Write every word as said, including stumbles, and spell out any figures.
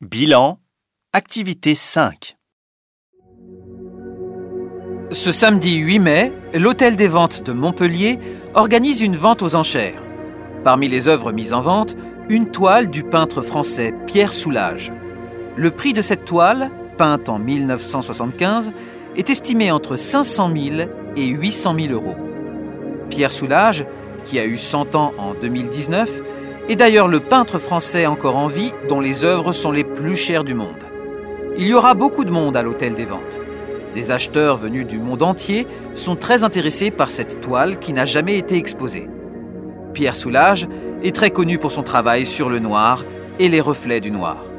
Bilan, activité cinq. Ce samedi huit mai, l'Hôtel des Ventes de Montpellier organise une vente aux enchères. Parmi les œuvres mises en vente, une toile du peintre français Pierre Soulages. Le prix de cette toile, peinte en mille neuf cent soixante-quinze, est estimé entre cinq cent mille et huit cent mille euros. Pierre Soulages, qui a eu cent ans en deux mille dix-neuf, est d'ailleurs le peintre français encore en vie dont les œuvres sont les plus chères du monde. Il y aura beaucoup de monde à l'Hôtel des Ventes. Des acheteurs venus du monde entier sont très intéressés par cette toile qui n'a jamais été exposée. Pierre Soulages est très connu pour son travail sur le noir et les reflets du noir.